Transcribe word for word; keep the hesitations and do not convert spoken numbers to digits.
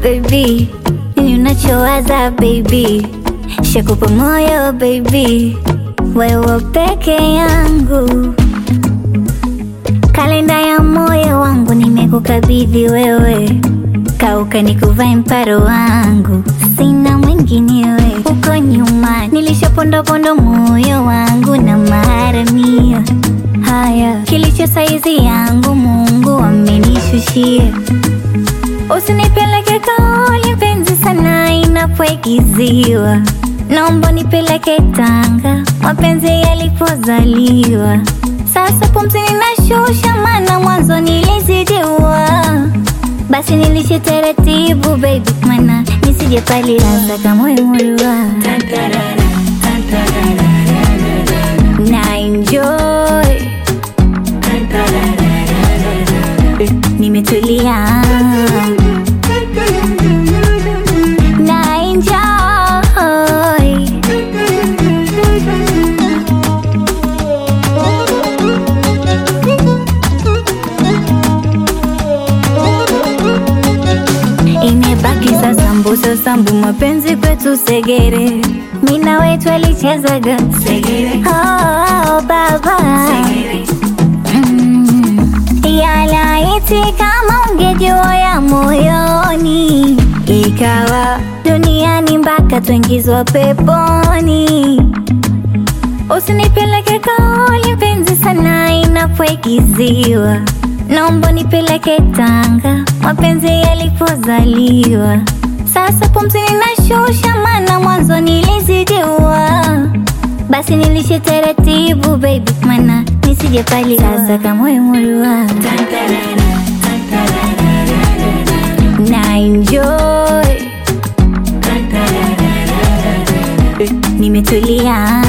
baby, nini unachowaza baby, shakupa moyo baby, wewe peke yangu. Kalenda ya moyo wangu nimekukabidhi wewe, kauka nikuvae mparo wangu, sina mwinginewe. Uko nyuma nilishaponda pondo moyo wangu na maharamia haya, kilicho saizi yangu Mungu amenishushia. Usinipeleke kaoli mpenzi sana inapoigiziwa, naomba nipeleke Tanga mapenzi yalipozaliwa. Sasa pumzi ninashusha maana mwanzo nilizidiwa, basi nilishe taratibu baby mana nisije pali hasa kama imuriwa. Na enjoy nimetulia, na enjoy imebaki sasa mbusa sambu mapenzi kwetu segere, mina wetu alichezaga segere. Oh, baba segere. Mm. Yala iti kama ungejua ya moyoni, ikawa duniani mpaka tuingizwa peponi. Usinipeleke kaoli mpenzi sana inapoigiziwa, naomba nipeleke Tanga mapenzi yalipozaliwa. Sasa pumzi ninashusha maana mwanzo nilizidiwa, basi nilishe taratibu baby mana nisije pali sasa kama imuriwa. Na enjoy nimetulia.